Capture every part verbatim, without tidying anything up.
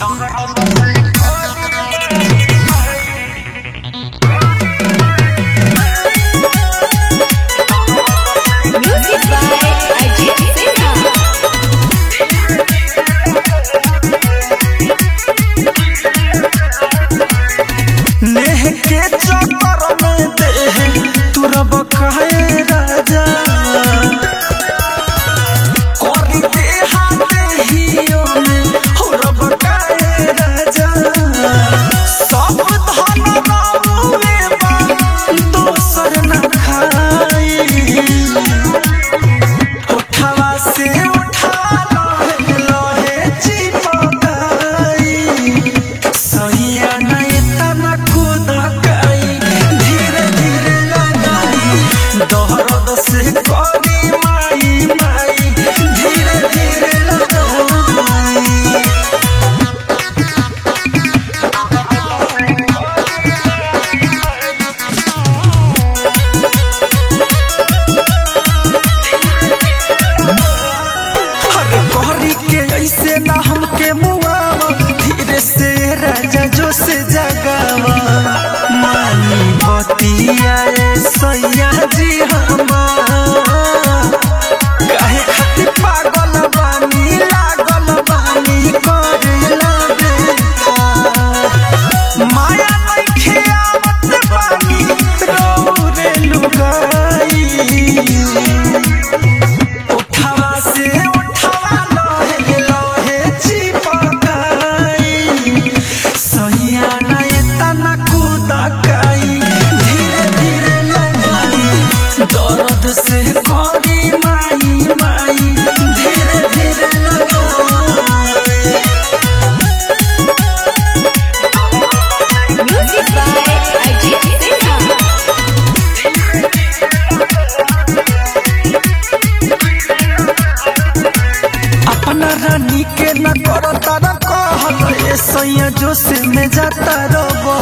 जोश में जाता रहो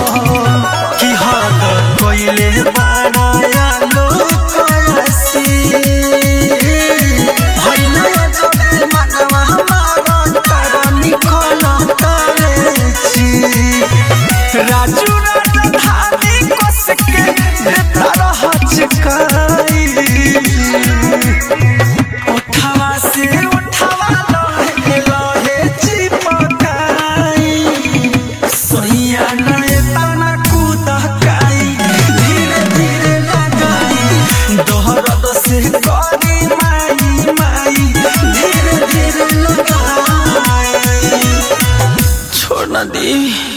कि हाथ कोइले बनाया लोग ऐसी भइला जब मनवा हमारा तारा निकला तारे छी राजू राजधानी कस के देता रहा चिकाई उठावा से उठावा लहे लहे चिपकाई सोहिया नए तना कूदा काई धीरे धीरे लगाई दोहरद से करी माई माई धीरे धीरे लगाई छोड़ ना दी।